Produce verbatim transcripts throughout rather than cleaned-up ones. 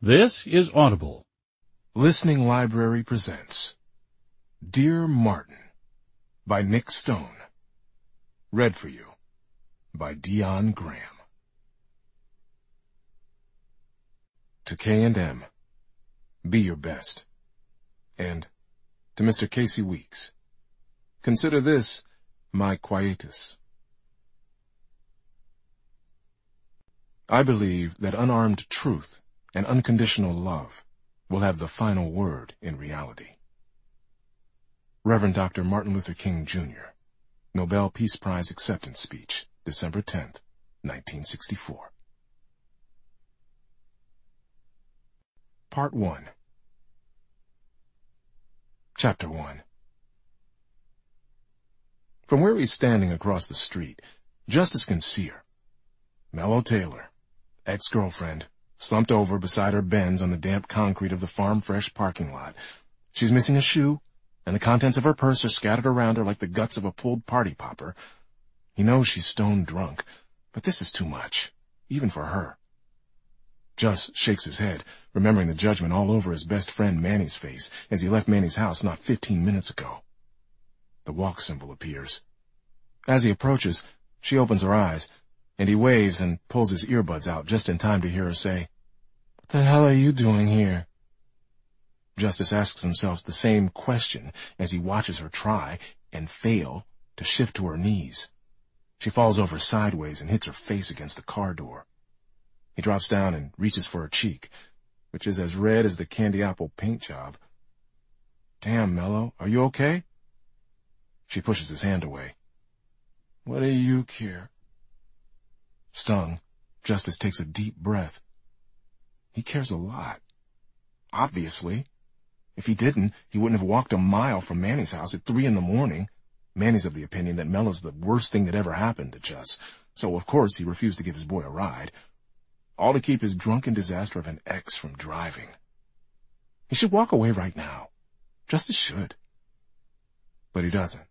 This is Audible. Listening Library presents Dear Martin by Nick Stone. Read for you by Dion Graham. To K and M, be your best. And to Mister Casey Weeks, consider this my quietus. I believe that unarmed truth and unconditional love will have the final word in reality. Reverend Doctor Martin Luther King, Junior Nobel Peace Prize Acceptance Speech, December tenth, nineteen sixty-four. Part one. Chapter one. From where he's standing across the street, Justice can see her. Mello Taylor, ex-girlfriend, slumped over beside her Benz on the damp concrete of the Farm Fresh parking lot. She's missing a shoe, and the contents of her purse are scattered around her like the guts of a pulled party popper. He knows she's stone drunk, but this is too much, even for her. Juss shakes his head, remembering the judgment all over his best friend Manny's face as he left Manny's house not fifteen minutes ago. The walk symbol appears. As he approaches, she opens her eyes, and he waves and pulls his earbuds out just in time to hear her say, "What the hell are you doing here?" Justice asks himself the same question as he watches her try, and fail, to shift to her knees. She falls over sideways and hits her face against the car door. He drops down and reaches for her cheek, which is as red as the candy apple paint job. "Damn, Mello, are you okay?" She pushes his hand away. "What do you care?" Stung, Justice takes a deep breath. He cares a lot. Obviously. If he didn't, he wouldn't have walked a mile from Manny's house at three in the morning. Manny's of the opinion that Mello's the worst thing that ever happened to Juss, so of course he refused to give his boy a ride. All to keep his drunken disaster of an ex from driving. He should walk away right now. Justice should. But he doesn't.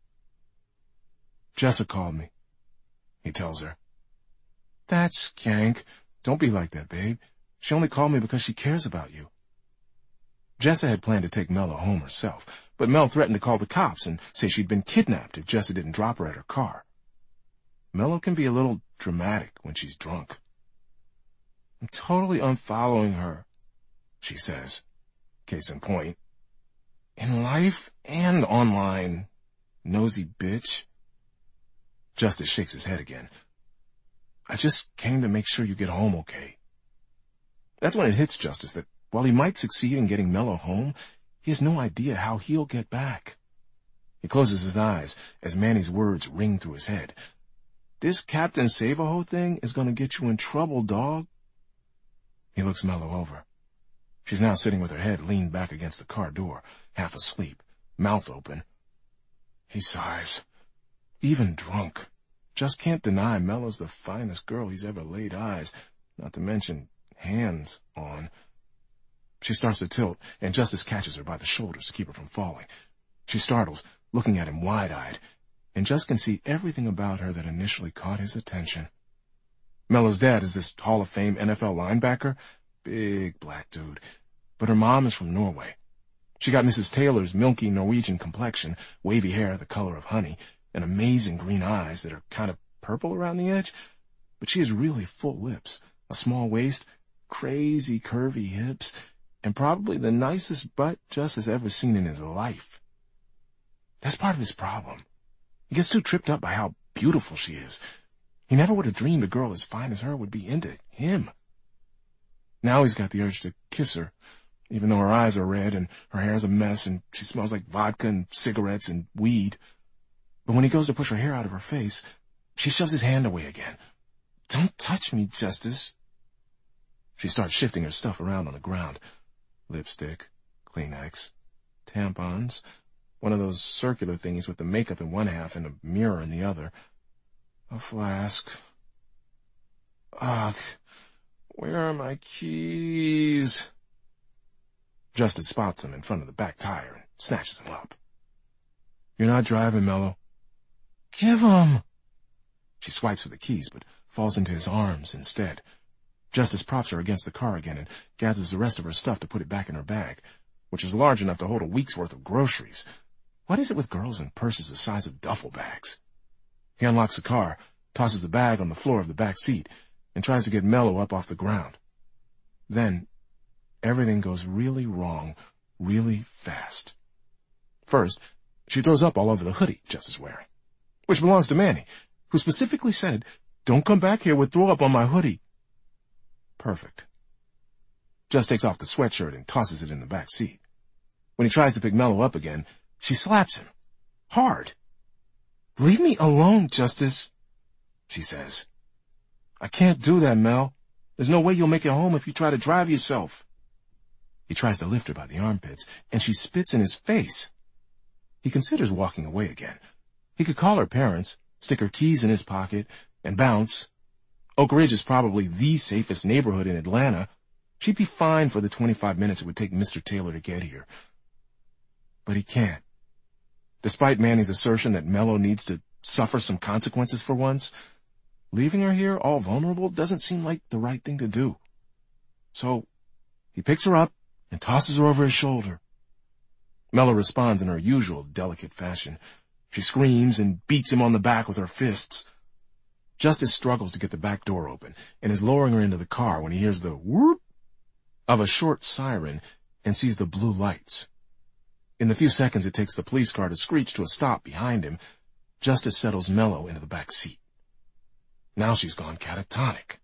"Jessa called me," he tells her. "That's skank. Don't be like that, babe. She only called me because she cares about you." Jessa had planned to take Mello home herself, but Mel threatened to call the cops and say she'd been kidnapped if Jessa didn't drop her at her car. Mello can be a little dramatic when she's drunk. "I'm totally unfollowing her," she says. Case in point. "In life and online, nosy bitch." Justice shakes his head again. "I just came to make sure you get home okay." That's when it hits Justice that while he might succeed in getting Mello home, he has no idea how he'll get back. He closes his eyes as Manny's words ring through his head. "This Captain Save-A-Ho thing is going to get you in trouble, dog." He looks Mello over. She's now sitting with her head leaned back against the car door, half asleep, mouth open. He sighs. Even drunk, just can't deny Mello's the finest girl he's ever laid eyes, not to mention hands, on. She starts to tilt, and Justice catches her by the shoulders to keep her from falling. She startles, looking at him wide-eyed, and Just can see everything about her that initially caught his attention. Mello's dad is this Hall of Fame N F L linebacker, big black dude, but her mom is from Norway. She got Missus Taylor's milky Norwegian complexion, wavy hair the color of honey, and amazing green eyes that are kind of purple around the edge, but she has really full lips, a small waist, crazy curvy hips, and probably the nicest butt Juss has ever seen in his life. That's part of his problem. He gets too tripped up by how beautiful she is. He never would have dreamed a girl as fine as her would be into him. Now he's got the urge to kiss her, even though her eyes are red and her hair's a mess and she smells like vodka and cigarettes and weed. But when he goes to push her hair out of her face, she shoves his hand away again. "Don't touch me, Justice." She starts shifting her stuff around on the ground. Lipstick, Kleenex, tampons, one of those circular thingies with the makeup in one half and a mirror in the other, a flask. Ugh, where are my keys? Justice spots them in front of the back tire and snatches them up. "You're not driving, Mello." "Give 'em." She swipes for the keys, but falls into his arms instead. Justice props her against the car again and gathers the rest of her stuff to put it back in her bag, which is large enough to hold a week's worth of groceries. What is it with girls and purses the size of duffel bags? He unlocks the car, tosses the bag on the floor of the back seat, and tries to get Mello up off the ground. Then, everything goes really wrong, really fast. First, she throws up all over the hoodie Jess is wearing, which belongs to Manny, who specifically said, "Don't come back here with throw up on my hoodie." Perfect. Jess takes off the sweatshirt and tosses it in the back seat. When he tries to pick Mello up again, she slaps him. Hard. "Leave me alone, Justice," she says. "I can't do that, Mel. There's no way you'll make it home if you try to drive yourself." He tries to lift her by the armpits, and she spits in his face. He considers walking away again. He could call her parents, stick her keys in his pocket, and bounce. Oak Ridge is probably the safest neighborhood in Atlanta. She'd be fine for the twenty-five minutes it would take Mister Taylor to get here. But he can't. Despite Manny's assertion that Mello needs to suffer some consequences for once, leaving her here all vulnerable doesn't seem like the right thing to do. So, he picks her up and tosses her over his shoulder. Mello responds in her usual delicate fashion. She screams and beats him on the back with her fists. Justice struggles to get the back door open and is lowering her into the car when he hears the whoop of a short siren and sees the blue lights. In the few seconds it takes the police car to screech to a stop behind him, Justice settles Mello into the back seat. Now she's gone catatonic.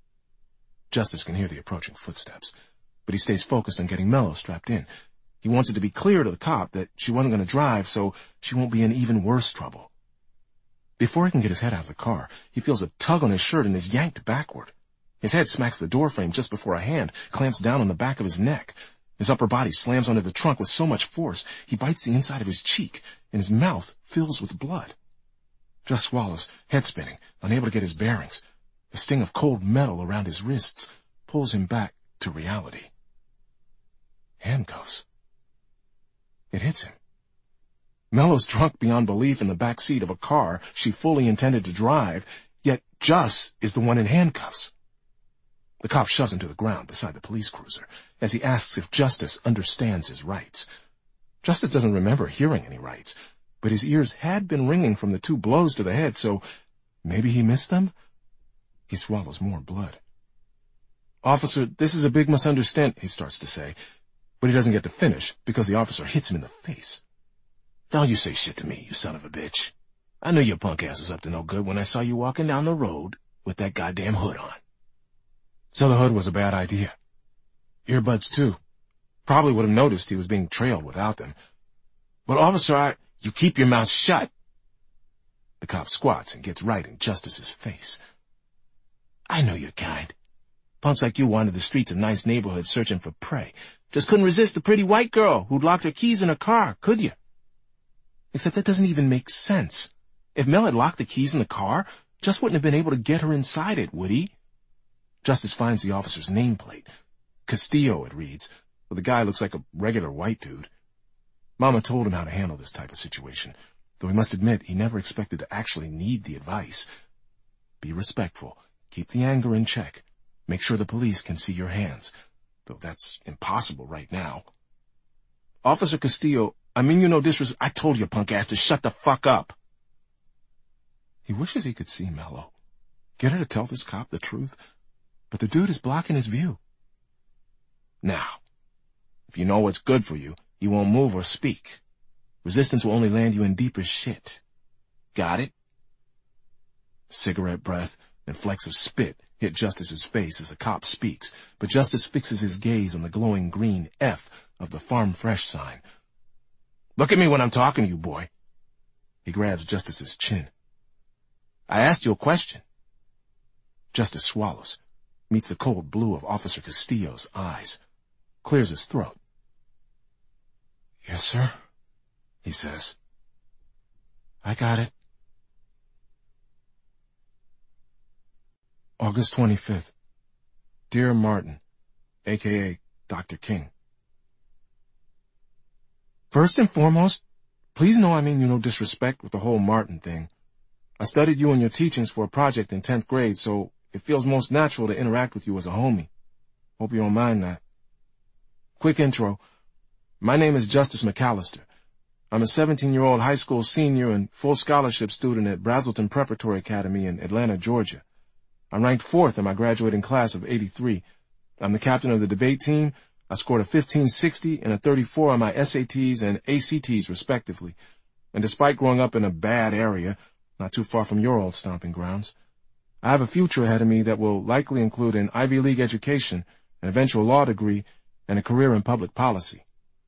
Justice can hear the approaching footsteps, but he stays focused on getting Mello strapped in. He wants it to be clear to the cop that she wasn't going to drive, so she won't be in even worse trouble. Before he can get his head out of the car, he feels a tug on his shirt and is yanked backward. His head smacks the doorframe just before a hand clamps down on the back of his neck. His upper body slams onto the trunk with so much force, he bites the inside of his cheek, and his mouth fills with blood. Just swallows, head spinning, unable to get his bearings. The sting of cold metal around his wrists pulls him back to reality. Handcuffs. It hits him. Mello's drunk beyond belief in the back seat of a car she fully intended to drive, yet Juss is the one in handcuffs. The cop shoves him to the ground beside the police cruiser as he asks if Justice understands his rights. Justice doesn't remember hearing any rights, but his ears had been ringing from the two blows to the head, so maybe he missed them? He swallows more blood. "Officer, this is a big misunderstanding," he starts to say, but he doesn't get to finish because the officer hits him in the face. "Don't you say shit to me, you son of a bitch. I knew your punk ass was up to no good when I saw you walking down the road with that goddamn hood on." So the hood was a bad idea. Earbuds, too. Probably would have noticed he was being trailed without them. "But, officer, I—" "You keep your mouth shut." The cop squats and gets right in Justice's face. "I know your kind. Punks like you wandered the streets of nice neighborhoods searching for prey. Just couldn't resist a pretty white girl who'd locked her keys in her car, could you? Except that doesn't even make sense. If Mel had locked the keys in the car, Just wouldn't have been able to get her inside it, would he?" Justice finds the officer's nameplate. Castillo, it reads, but the guy looks like a regular white dude. Mama told him how to handle this type of situation, though he must admit he never expected to actually need the advice. Be respectful. Keep the anger in check. Make sure the police can see your hands, though that's impossible right now. "Officer Castillo, I mean you no disres- I told your punk ass to shut the fuck up." He wishes he could see Mello. Get her to tell this cop the truth, but the dude is blocking his view. "Now, if you know what's good for you, you won't move or speak. Resistance will only land you in deeper shit. Got it?" Cigarette breath and flecks of spit hit Justice's face as the cop speaks, but Justice fixes his gaze on the glowing green F of the Farm Fresh sign. "Look at me when I'm talking to you, boy." He grabs Justice's chin. "I asked you a question." Justice swallows, meets the cold blue of Officer Castillo's eyes, clears his throat. "Yes, sir," he says. "I got it." August twenty-fifth. Dear Martin, a k a. Doctor King. First and foremost, please know I mean you no disrespect with the whole Martin thing. I studied you and your teachings for a project in tenth grade, so it feels most natural to interact with you as a homie. Hope you don't mind that. Quick intro. My name is Justice McAllister. I'm a seventeen-year-old high school senior and full scholarship student at Brazelton Preparatory Academy in Atlanta, Georgia. I'm ranked fourth in my graduating class of eighty-three. I'm the captain of the debate team. I scored a fifteen sixty and a thirty-four on my S A Ts and A C Ts, respectively. And despite growing up in a bad area, not too far from your old stomping grounds, I have a future ahead of me that will likely include an Ivy League education, an eventual law degree, and a career in public policy.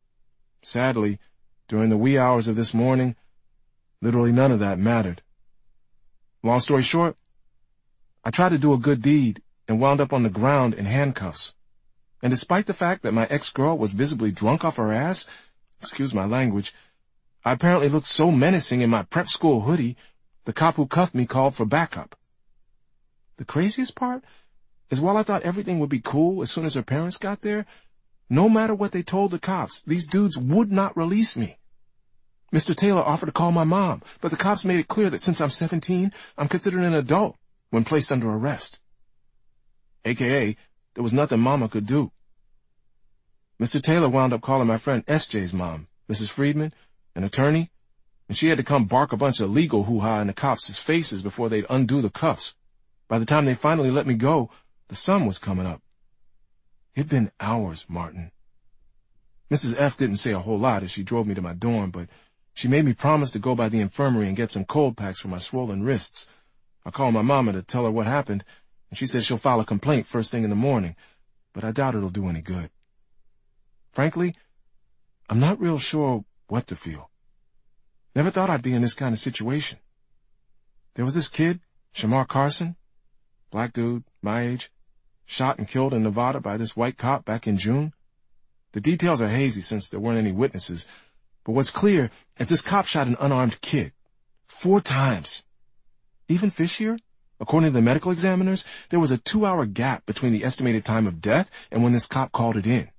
Sadly, during the wee hours of this morning, literally none of that mattered. Long story short, I tried to do a good deed and wound up on the ground in handcuffs. And despite the fact that my ex-girl was visibly drunk off her ass, excuse my language, I apparently looked so menacing in my prep school hoodie, the cop who cuffed me called for backup. The craziest part is while I thought everything would be cool as soon as her parents got there, no matter what they told the cops, these dudes would not release me. Mister Taylor offered to call my mom, but the cops made it clear that since I'm seventeen, I'm considered an adult when placed under arrest. A K A, there was nothing Mama could do. Mister Taylor wound up calling my friend S J's mom, Missus Friedman, an attorney, and she had to come bark a bunch of legal hoo-ha in the cops' faces before they'd undo the cuffs. By the time they finally let me go, the sun was coming up. It'd been hours, Martin. Missus F didn't say a whole lot as she drove me to my dorm, but she made me promise to go by the infirmary and get some cold packs for my swollen wrists. I called my mama to tell her what happened, and she said she'll file a complaint first thing in the morning, but I doubt it'll do any good. Frankly, I'm not real sure what to feel. Never thought I'd be in this kind of situation. There was this kid, Shamar Carson, black dude, my age, shot and killed in Nevada by this white cop back in June. The details are hazy since there weren't any witnesses, but what's clear is this cop shot an unarmed kid. Four times. Even fishier, according to the medical examiners, there was a two-hour gap between the estimated time of death and when this cop called it in.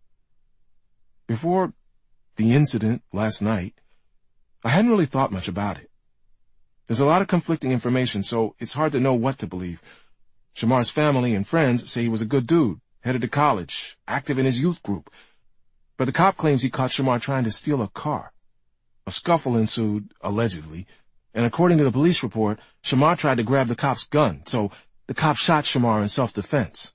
Before the incident last night, I hadn't really thought much about it. There's a lot of conflicting information, so it's hard to know what to believe. Shamar's family and friends say he was a good dude, headed to college, active in his youth group. But the cop claims he caught Shamar trying to steal a car. A scuffle ensued, allegedly, and according to the police report, Shamar tried to grab the cop's gun, so the cop shot Shamar in self-defense.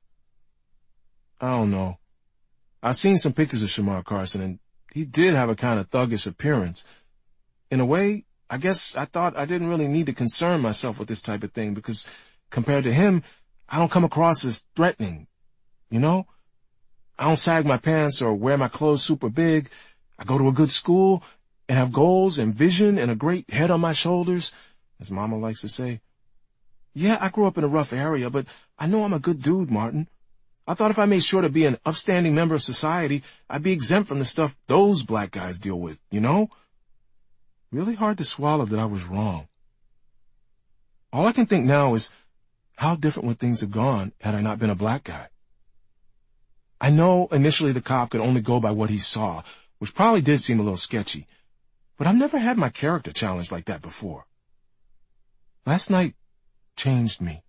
I don't know. I've seen some pictures of Shamar Carson, and he did have a kind of thuggish appearance. In a way, I guess I thought I didn't really need to concern myself with this type of thing, because compared to him, I don't come across as threatening, you know? I don't sag my pants or wear my clothes super big. I go to a good school and have goals and vision and a great head on my shoulders, as Mama likes to say. Yeah, I grew up in a rough area, but I know I'm a good dude, Martin. I thought if I made sure to be an upstanding member of society, I'd be exempt from the stuff those black guys deal with, you know? Really hard to swallow that I was wrong. All I can think now is, how different would things have gone had I not been a black guy? I know initially the cop could only go by what he saw, which probably did seem a little sketchy, but I've never had my character challenged like that before. Last night changed me.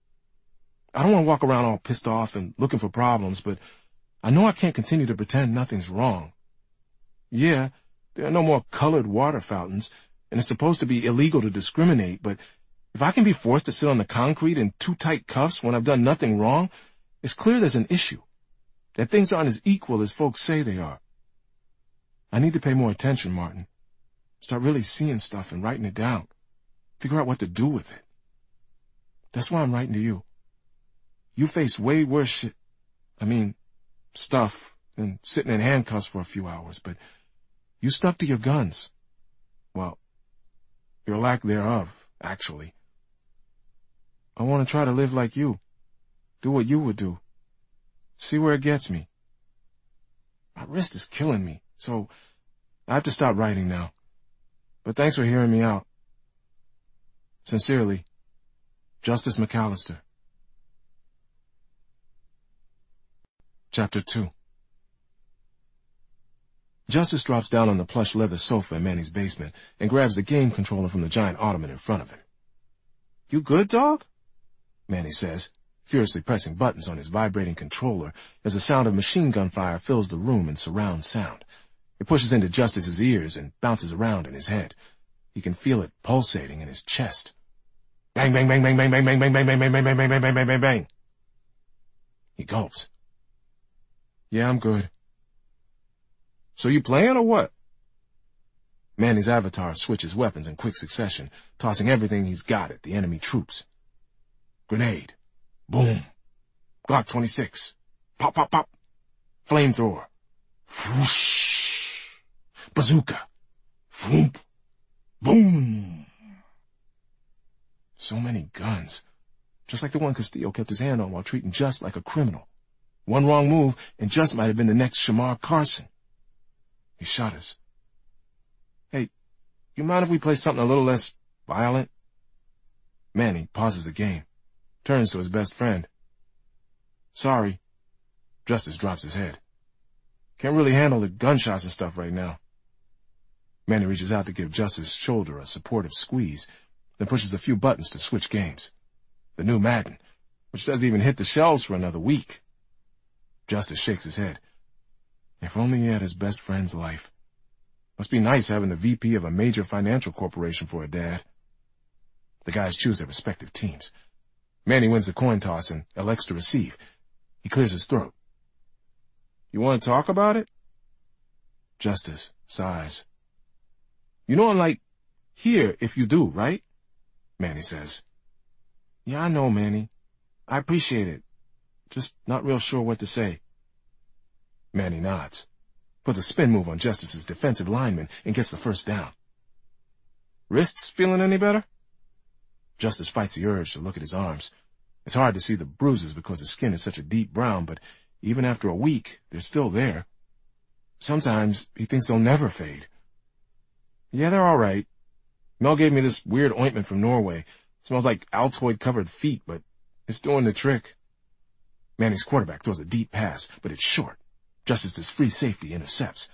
I don't want to walk around all pissed off and looking for problems, but I know I can't continue to pretend nothing's wrong. Yeah, there are no more colored water fountains, and it's supposed to be illegal to discriminate, but if I can be forced to sit on the concrete in too tight cuffs when I've done nothing wrong, it's clear there's an issue, that things aren't as equal as folks say they are. I need to pay more attention, Martin. Start really seeing stuff and writing it down. Figure out what to do with it. That's why I'm writing to you. You faced way worse shit, I mean, stuff, than sitting in handcuffs for a few hours, but you stuck to your guns. Well, your lack thereof, actually. I want to try to live like you. Do what you would do. See where it gets me. My wrist is killing me, so I have to stop writing now. But thanks for hearing me out. Sincerely, Justice McAllister. Chapter two. Justice drops down on the plush leather sofa in Manny's basement and grabs the game controller from the giant ottoman in front of him. "You good, dog?" Manny says. furiously pressing buttons on his vibrating controller as the sound of machine gun fire fills the room in surround sound. It pushes into Justice's ears and bounces around in his head. He can feel it pulsating in his chest. Bang, bang, bang, bang, bang, bang, bang, bang, bang, bang, bang, bang, bang, bang, bang, bang, bang, bang. He gulps. Yeah, I'm good. So you playing or what? Manny's avatar switches weapons in quick succession, tossing everything he's got at the enemy troops. Grenade. Boom. Glock twenty-six. Pop, pop, pop. Flamethrower. Whoosh. Bazooka. Vroom. Boom. So many guns. Just like the one Castillo kept his hand on while treating Just like a criminal. One wrong move, and Just might have been the next Shamar Carson. He shudders. Hey, you mind if we play something a little less violent? Manny pauses the game, turns to his best friend. Sorry. Justice drops his head. Can't really handle the gunshots and stuff right now. Manny reaches out to give Justice's shoulder a supportive squeeze, then pushes a few buttons to switch games. The new Madden, which doesn't even hit the shelves for another week. Justice shakes his head. If only he had his best friend's life. Must be nice having the V P of a major financial corporation for a dad. The guys choose their respective teams. Manny wins the coin toss and elects to receive. He clears his throat. You want to talk about it? Justice sighs. You know I'm like, here if you do, right? Manny says. Yeah, I know, Manny. I appreciate it. Just not real sure what to say. Manny nods, puts a spin move on Justice's defensive lineman, and gets the first down. Wrists feeling any better? Justice fights the urge to look at his arms. It's hard to see the bruises because the skin is such a deep brown, but even after a week, they're still there. Sometimes he thinks they'll never fade. Yeah, they're all right. Mel gave me this weird ointment from Norway. Smells like Altoid-covered feet, but it's doing the trick. Manny's quarterback throws a deep pass, but it's short. Justice's free safety intercepts.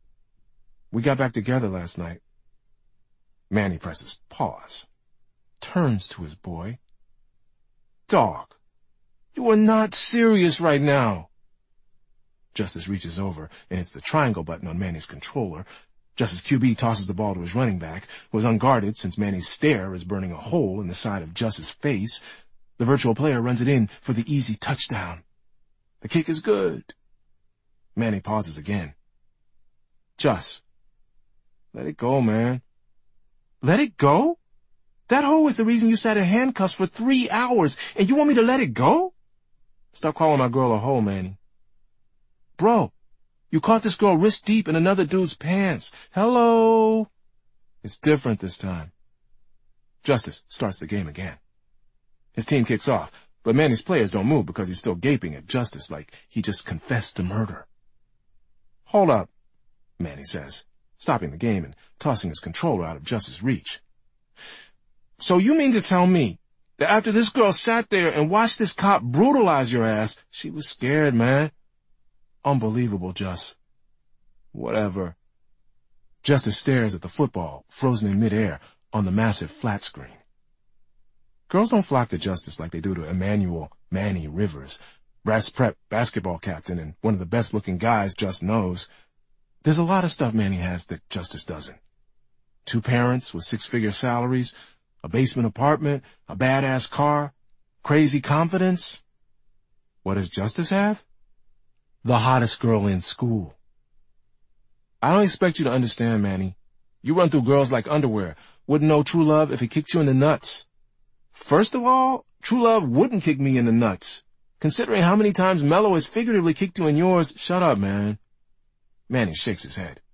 We got back together last night. Manny presses pause, turns to his boy. Dog, you are not serious right now. Justice reaches over and hits the triangle button on Manny's controller. Justice Q B tosses the ball to his running back, who is unguarded since Manny's stare is burning a hole in the side of Justice's face. The virtual player runs it in for the easy touchdown. The kick is good. Manny pauses again. Just, let it go, man. Let it go? That hoe is the reason you sat in handcuffs for three hours, and you want me to let it go? Stop calling my girl a hoe, Manny. Bro, you caught this girl wrist deep in another dude's pants. Hello? It's different this time. Justice starts the game again. His team kicks off, but Manny's players don't move because he's still gaping at Justice like he just confessed to murder. Hold up, Manny says, stopping the game and tossing his controller out of Justice's reach. So you mean to tell me that after this girl sat there and watched this cop brutalize your ass, she was scared, man? Unbelievable, Just. Whatever. Justice stares at the football, frozen in midair, on the massive flat screen. Girls don't flock to Justice like they do to Emmanuel Manny Rivers, brass prep basketball captain and one of the best-looking guys Just knows. There's a lot of stuff Manny has that Justice doesn't. Two parents with six-figure salaries, a basement apartment, a badass car, crazy confidence. What does Justice have? The hottest girl in school. I don't expect you to understand, Manny. You run through girls like underwear. Wouldn't know true love if it kicked you in the nuts. First of all, true love wouldn't kick me in the nuts. Considering how many times Mello has figuratively kicked you in yours, shut up, man. Manny shakes his head.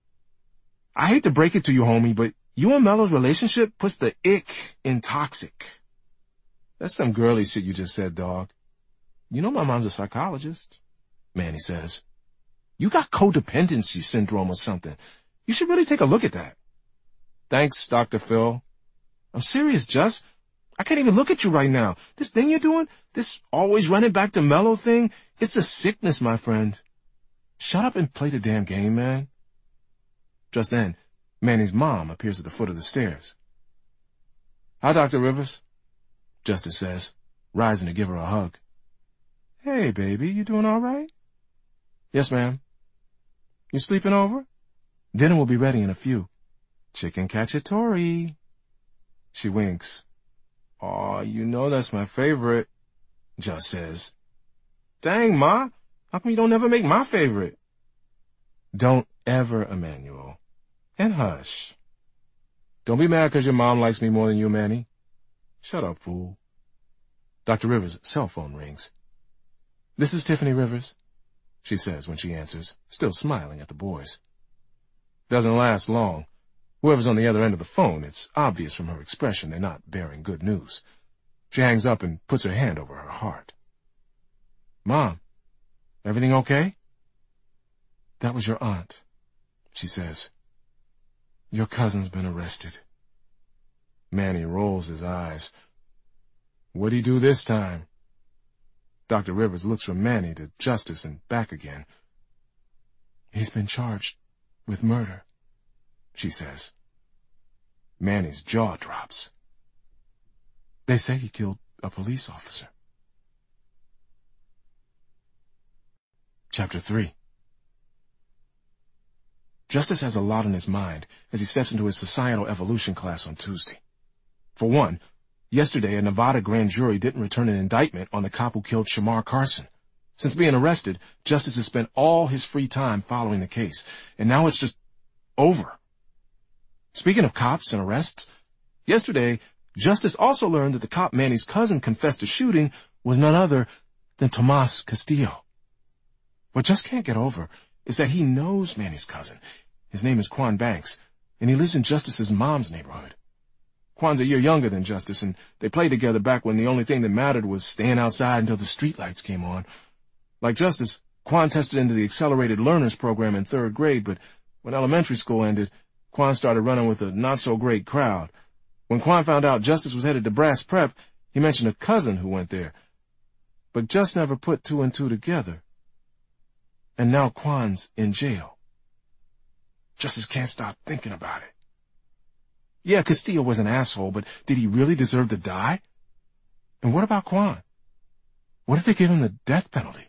I hate to break it to you, homie, but you and Mello's relationship puts the ick in toxic. That's some girly shit you just said, dog. You know my mom's a psychologist, Manny says. You got codependency syndrome or something. You should really take a look at that. Thanks, Doctor Phil. I'm serious, Just. I can't even look at you right now. This thing you're doing, this always running back to Mello thing, it's a sickness, my friend. Shut up and play the damn game, man. Just then, Manny's mom appears at the foot of the stairs. Hi, Doctor Rivers, Justice says. rising to give her a hug. "Hey, baby, you doing all right?" "Yes, ma'am." "You sleeping over? Dinner will be ready in a few." "Chicken cacciatore." She winks. "Aw, you know that's my favorite," Just says. "Dang, Ma, how come you don't ever make my favorite?" "Don't ever, Emmanuel. And hush. Don't be mad 'cause your mom likes me more than you, Manny." "Shut up, fool." Doctor Rivers' cell phone rings. "This is Tiffany Rivers," she says when she answers, still smiling at the boys. Doesn't last long. Whoever's on the other end of the phone, it's obvious from her expression they're not bearing good news. She hangs up and puts her hand over her heart. "Mom, everything okay?" "That was your aunt," she says. "Your cousin's been arrested." Manny rolls his eyes. "What'd he do this time?" Doctor Rivers looks from Manny to Justice and back again. "He's been charged with murder," she says. Manny's jaw drops. "They say he killed a police officer." Chapter three. Justice has a lot on his mind as he steps into his societal evolution class on Tuesday. For one, yesterday a Nevada grand jury didn't return an indictment on the cop who killed Shamar Carson. Since being arrested, Justice has spent all his free time following the case, and now it's just over. Speaking of cops and arrests, yesterday, Justice also learned that the cop Manny's cousin confessed to shooting was none other than Tomas Castillo. What Just can't get over is that he knows Manny's cousin. His name is Quan Banks, and he lives in Justice's mom's neighborhood. Quan's a year younger than Justice, and they played together back when the only thing that mattered was staying outside until the streetlights came on. Like Justice, Quan tested into the Accelerated Learners program in third grade, but when elementary school ended, Quan started running with a not-so-great crowd. When Quan found out Justice was headed to Brass Prep, he mentioned a cousin who went there. But Just never put two and two together. And now Quan's in jail. Justice can't stop thinking about it. Yeah, Castillo was an asshole, but did he really deserve to die? And what about Quan? What if they gave him the death penalty?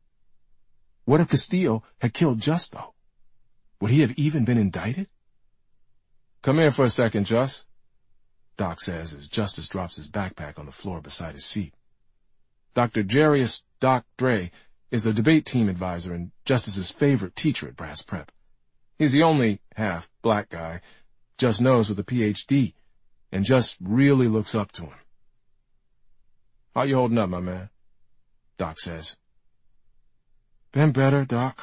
What if Castillo had killed Just, though? Would he have even been indicted? "Come here for a second, Just," Doc says as Justice drops his backpack on the floor beside his seat. Doctor Jarius Doc Dre is the debate team advisor and Justice's favorite teacher at Brass Prep. He's the only half-black guy Just knows with a P H D, and Just really looks up to him. "How you holding up, my man?" Doc says. "Been better, Doc."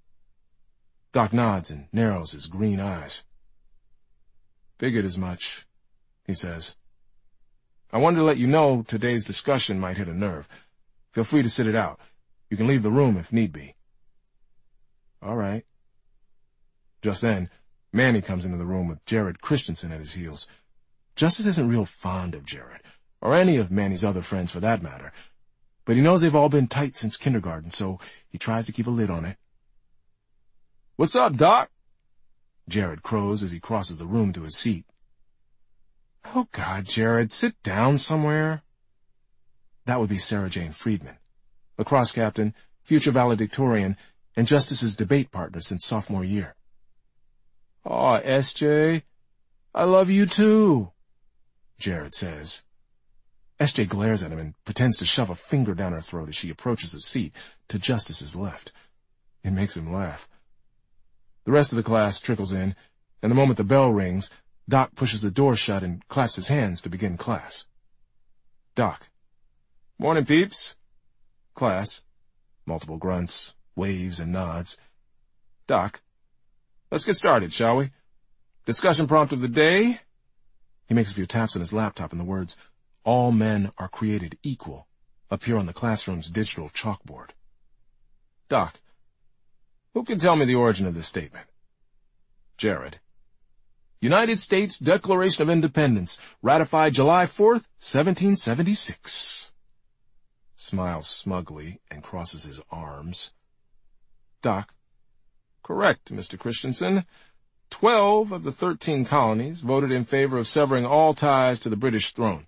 Doc nods and narrows his green eyes. "Figured as much," he says. "I wanted to let you know today's discussion might hit a nerve. Feel free to sit it out. You can leave the room if need be." "All right." Just then, Manny comes into the room with Jared Christensen at his heels. Justice isn't real fond of Jared, or any of Manny's other friends for that matter, but he knows they've all been tight since kindergarten, so he tries to keep a lid on it. "What's up, Doc?" Jared crows as he crosses the room to his seat. "Oh, God, Jared, sit down somewhere." That would be Sarah Jane Friedman, lacrosse captain, future valedictorian, and Justice's debate partner since sophomore year. "Aw, S J, I love you too," Jared says. S J glares at him and pretends to shove a finger down her throat as she approaches the seat to Justice's left. It makes him laugh. The rest of the class trickles in, and the moment the bell rings, Doc pushes the door shut and claps his hands to begin class. Doc. "Morning, peeps." Class. Multiple grunts, waves, and nods. Doc. "Let's get started, shall we? Discussion prompt of the day." He makes a few taps on his laptop and the words, "All men are created equal," appear on the classroom's digital chalkboard. Doc. "Who can tell me the origin of this statement?" Jared. "United States Declaration of Independence, ratified July fourth, seventeen seventy-six. Smiles smugly and crosses his arms. Doc. "Correct, Mister Christensen. Twelve of the thirteen colonies voted in favor of severing all ties to the British throne.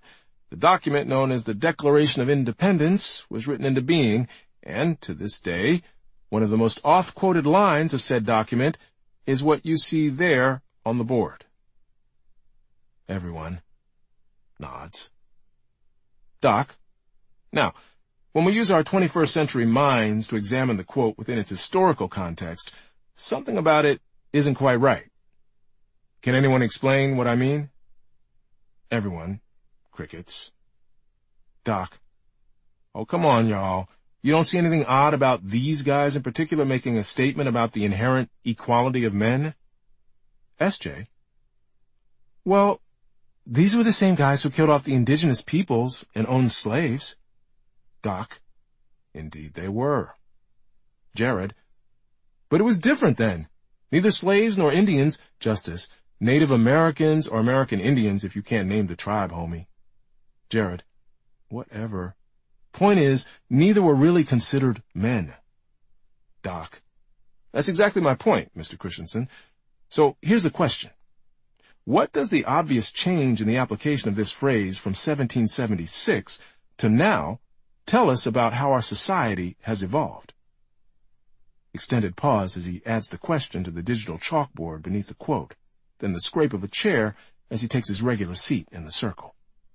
The document known as the Declaration of Independence was written into being, and, to this day, one of the most oft-quoted lines of said document is what you see there on the board. Everyone nods. Doc, now, when we use our twenty-first century minds to examine the quote within its historical context, something about it isn't quite right. Can anyone explain what I mean? Everyone. Crickets. Doc. Oh, come on, y'all. You don't see anything odd about these guys in particular making a statement about the inherent equality of men? S J. Well, these were the same guys who killed off the indigenous peoples and owned slaves. Doc. Indeed they were. Jared. But it was different then. Neither slaves nor Indians, Justice, Native Americans or American Indians if you can't name the tribe, homie. Jared. Whatever. Point is, neither were really considered men. Doc. That's exactly my point, Mister Christensen. So here's the question. What does the obvious change in the application of this phrase from seventeen seventy-six to now tell us about how our society has evolved? Extended pause as he adds the question to the digital chalkboard beneath the quote, then the scrape of a chair as he takes his regular seat in the circle.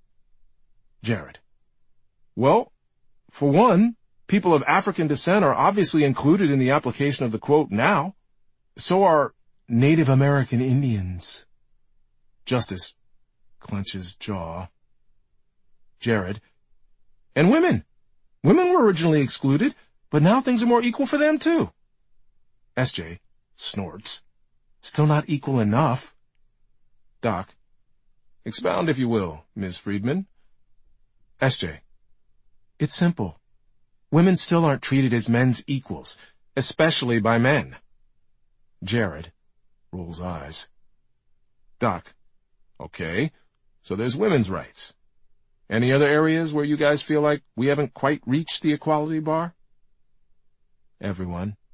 Jared. Well, for one, people of African descent are obviously included in the application of the quote now. So are Native American Indians. Justice clenches jaw. Jared. And women. Women were originally excluded, but now things are more equal for them too. S J snorts. Still not equal enough. Doc. Expound, if you will, Miz Friedman. S J. It's simple. Women still aren't treated as men's equals, especially by men. Jared rolls eyes. Doc. Okay, so there's women's rights. Any other areas where you guys feel like we haven't quite reached the equality bar? Everyone.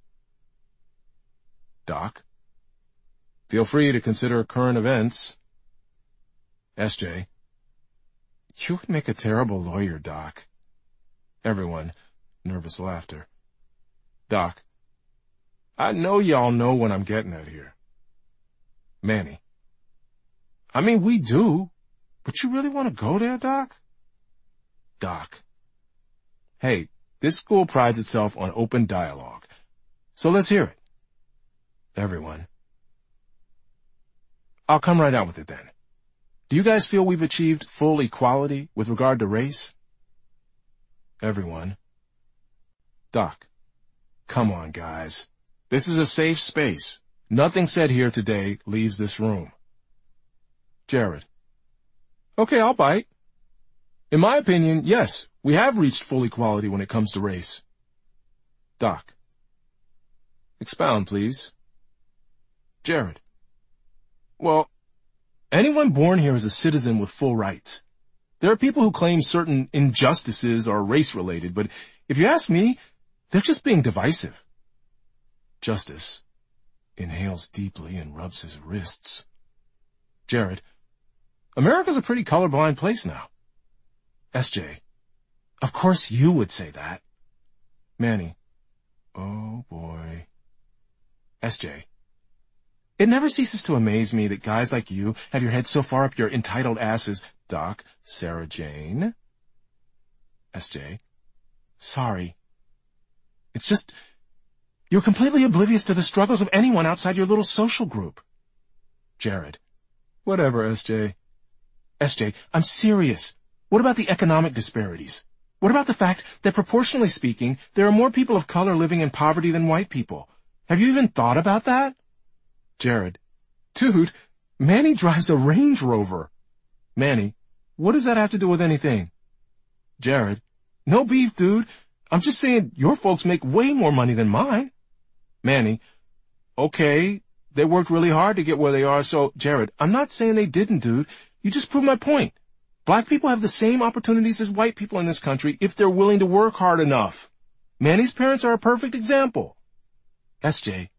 Doc. Feel free to consider current events. S J. You would make a terrible lawyer, Doc. Everyone. Nervous laughter. Doc. I know y'all know what I'm getting at here. Manny. I mean, we do, but you really want to go there, Doc? Doc. Hey, this school prides itself on open dialogue, so let's hear it. Everyone. I'll come right out with it then. Do you guys feel we've achieved full equality with regard to race? Everyone. Doc. Come on, guys. This is a safe space. Nothing said here today leaves this room. Jared. Okay, I'll bite. In my opinion, yes, we have reached full equality when it comes to race. Doc. Expound, please. Jared. Well, anyone born here is a citizen with full rights. There are people who claim certain injustices are race-related, but if you ask me, they're just being divisive. Justice inhales deeply and rubs his wrists. Jared. America's a pretty colorblind place now. S J. Of course you would say that. Manny. Oh, boy. S J. It never ceases to amaze me that guys like you have your heads so far up your entitled asses. Doc. Sarah Jane. S J. Sorry. It's just, you're completely oblivious to the struggles of anyone outside your little social group. Jared. Whatever, S J. S J, I'm serious. What about the economic disparities? What about the fact that, proportionally speaking, there are more people of color living in poverty than white people? Have you even thought about that? Jared. Dude, Manny drives a Range Rover. Manny. What does that have to do with anything? Jared. No beef, dude. I'm just saying your folks make way more money than mine. Manny. Okay, they worked really hard to get where they are, so, Jared, I'm not saying they didn't, dude. You just proved my point. Black people have the same opportunities as white people in this country if they're willing to work hard enough. Manny's parents are a perfect example. S J.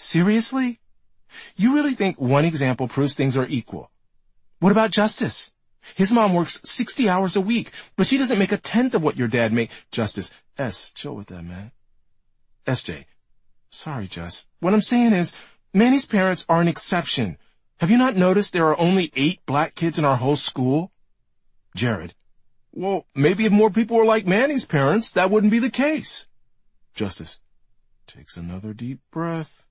Seriously? You really think one example proves things are equal? What about justice? His mom works sixty hours a week, but she doesn't make a tenth of what your dad make. Justice. S, chill with that, man. S J. Sorry, Jess. What I'm saying is, Manny's parents are an exception. Have you not noticed there are only eight black kids in our whole school? Jared. Well, maybe if more people were like Manny's parents, that wouldn't be the case. Justice. Takes another deep breath.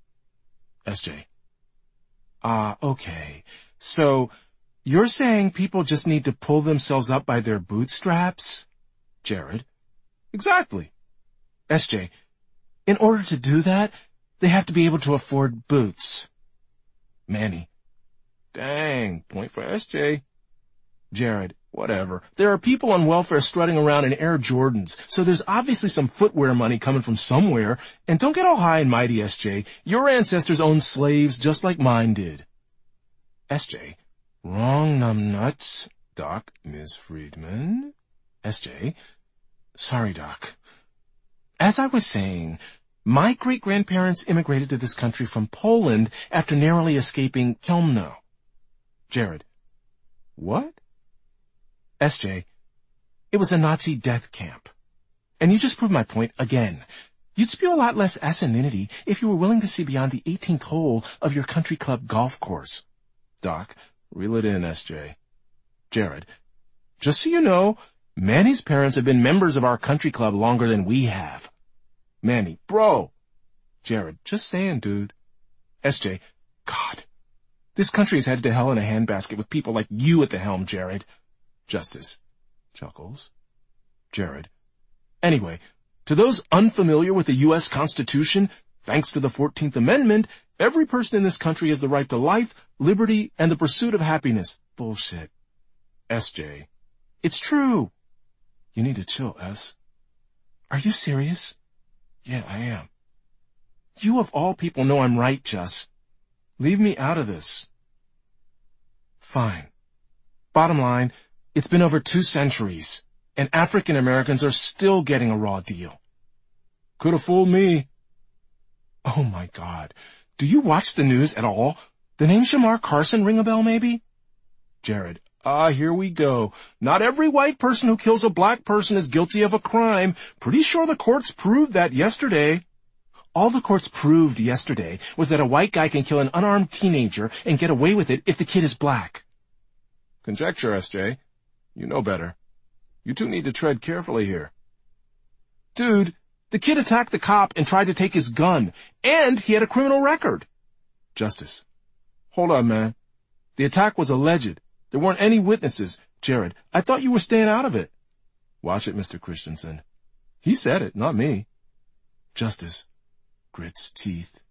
S J. Ah, uh, okay. So, you're saying people just need to pull themselves up by their bootstraps? Jared. Exactly. S J. In order to do that, they have to be able to afford boots. Manny. Dang, point for S J. Jared. Whatever. There are people on welfare strutting around in Air Jordans, so there's obviously some footwear money coming from somewhere. And don't get all high and mighty, S J. Your ancestors owned slaves just like mine did. S J. Wrong, numbnuts. Doc, Miz Friedman. S J. Sorry, Doc. As I was saying, my great-grandparents immigrated to this country from Poland after narrowly escaping Chelmno. Jared. What? S J. It was a Nazi death camp. And you just proved my point again. You'd spew a lot less asininity if you were willing to see beyond the eighteenth hole of your country club golf course. Doc, reel it in, S J. Jared. Just so you know, Manny's parents have been members of our country club longer than we have. Manny. Bro. Jared. Just saying, dude. S J. God. This country is headed to hell in a handbasket with people like you at the helm, Jared. Justice. Chuckles. Jared. Anyway, to those unfamiliar with the U S Constitution, thanks to the fourteenth Amendment, every person in this country has the right to life, liberty, and the pursuit of happiness. Bullshit. S J. It's true. You need to chill, S. Are you serious? Yeah, I am. You of all people know I'm right, Jess. Leave me out of this. Fine. Bottom line, it's been over two centuries, and African Americans are still getting a raw deal. Could have fooled me. Oh my God. Do you watch the news at all? The name Shamar Carson ring a bell, maybe? Jared. Ah, here we go. Not every white person who kills a black person is guilty of a crime. Pretty sure the courts proved that yesterday. All the courts proved yesterday was that a white guy can kill an unarmed teenager and get away with it if the kid is black. Conjecture, S J. You know better. You two need to tread carefully here. Dude, the kid attacked the cop and tried to take his gun, and he had a criminal record. Justice. Hold on, man. The attack was alleged. There weren't any witnesses. Jared, I thought you were staying out of it. Watch it, Mister Christensen. He said it, not me. Justice. Grits teeth.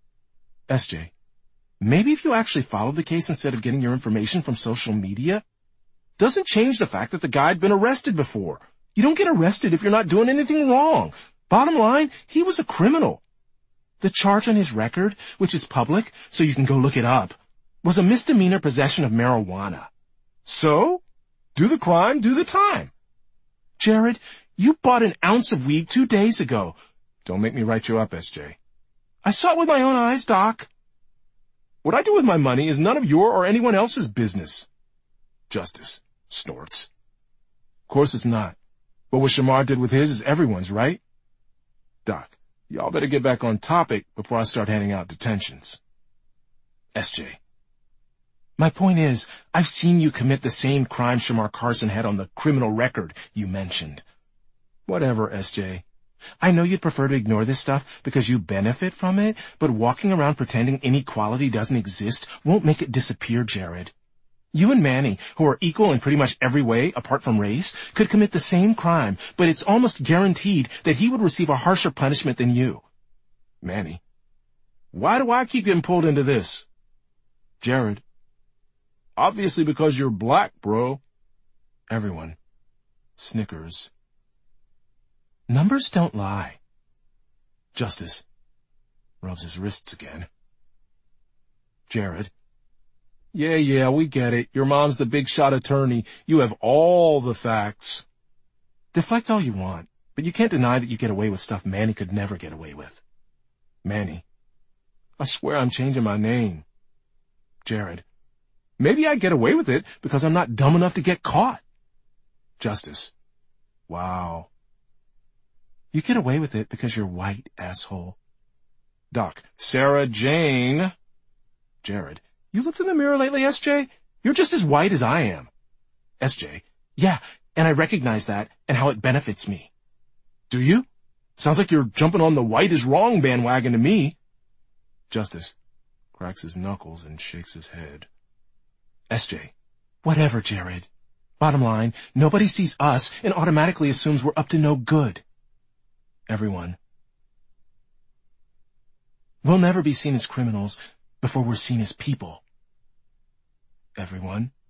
S J. Maybe if you actually followed the case instead of getting your information from social media, doesn't change the fact that the guy had been arrested before. You don't get arrested if you're not doing anything wrong. Bottom line, he was a criminal. The charge on his record, which is public, so you can go look it up, was a misdemeanor possession of marijuana. So, do the crime, do the time. Jared, you bought an ounce of weed two days ago. Don't make me write you up, S J. I saw it with my own eyes, Doc. What I do with my money is none of your or anyone else's business. Justice. Snorts. Of course it's not. But what Shamar did with his is everyone's, right? Doc, y'all better get back on topic before I start handing out detentions. S J. My point is, I've seen you commit the same crime Shamar Carson had on the criminal record you mentioned. Whatever, S J. I know you'd prefer to ignore this stuff because you benefit from it, but walking around pretending inequality doesn't exist won't make it disappear, Jared. You and Manny, who are equal in pretty much every way apart from race, could commit the same crime, but it's almost guaranteed that he would receive a harsher punishment than you. Manny. Why do I keep getting pulled into this? Jared. Obviously because you're black, bro. Everyone. Snickers. Numbers don't lie. Justice. Rubs his wrists again. Jared. Yeah, yeah, we get it. Your mom's the big shot attorney. You have all the facts. Deflect all you want, but you can't deny that you get away with stuff Manny could never get away with. Manny. I swear I'm changing my name. Jared. Maybe I get away with it because I'm not dumb enough to get caught. Justice. Wow. You get away with it because you're white, asshole. Doc. Sarah Jane. Jared. You looked in the mirror lately, S J? You're just as white as I am. S J. Yeah, and I recognize that and how it benefits me. Do you? Sounds like you're jumping on the white is wrong bandwagon to me. Justice. Cracks his knuckles and shakes his head. S J. Whatever, Jared. Bottom line, nobody sees us and automatically assumes we're up to no good. Everyone. We'll never be seen as criminals before we're seen as people. Everyone.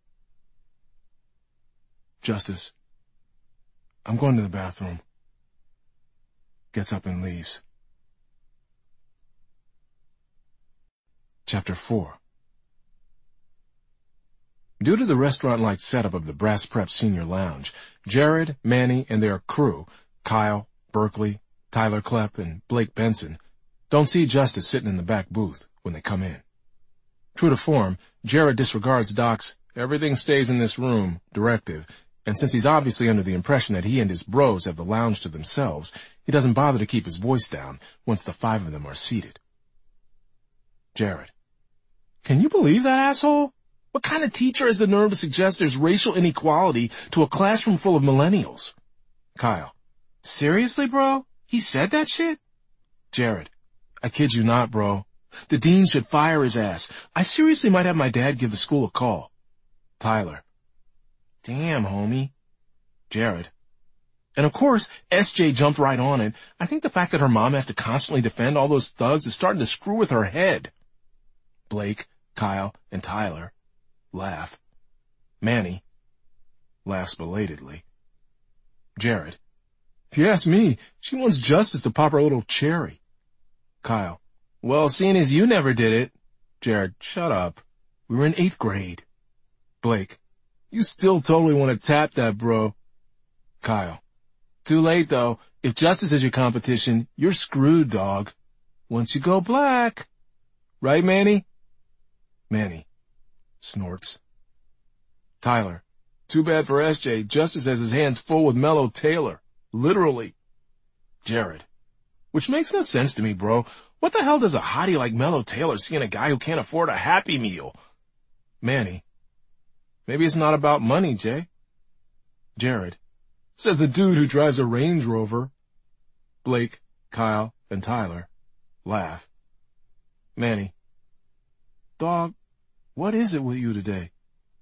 Justice. I'm going to the bathroom. Gets up and leaves. Chapter four. Due to the restaurant-like setup of the Brass Prep Senior Lounge, Jared, Manny, and their crew, Kyle, Berkeley, Tyler Klepp, and Blake Benson, don't see Justice sitting in the back booth when they come in. True to form, Jared disregards Doc's "everything stays in this room" directive, and since he's obviously under the impression that he and his bros have the lounge to themselves, he doesn't bother to keep his voice down once the five of them are seated. Jared. Can you believe that, asshole? What kind of teacher has the nerve to suggest there's racial inequality to a classroom full of millennials? Kyle. Seriously, bro? He said that shit? Jared. I kid you not, bro. The dean should fire his ass. I seriously might have my dad give the school a call. Tyler. Damn, homie. Jared. And of course, S J jumped right on it. I think the fact that her mom has to constantly defend all those thugs is starting to screw with her head. Blake, Kyle, and Tyler laugh. Manny laughs belatedly. Jared. If you ask me, she wants Justice to pop her little cherry. Kyle. Well, seeing as you never did it. Jared. Shut up. We were in eighth grade. Blake. You still totally want to tap that, bro. Kyle. Too late, though. If Justice is your competition, you're screwed, dog. Once you go black. Right, Manny? Manny snorts. Tyler. Too bad for S J. Justice has his hands full with Mello Taylor. Literally. Jared. Which makes no sense to me, bro. What the hell does a hottie like Mello Taylor see in a guy who can't afford a Happy Meal? Manny. Maybe it's not about money, Jay. Jared. Says the dude who drives a Range Rover. Blake, Kyle, and Tyler laugh. Manny. Dog, what is it with you today?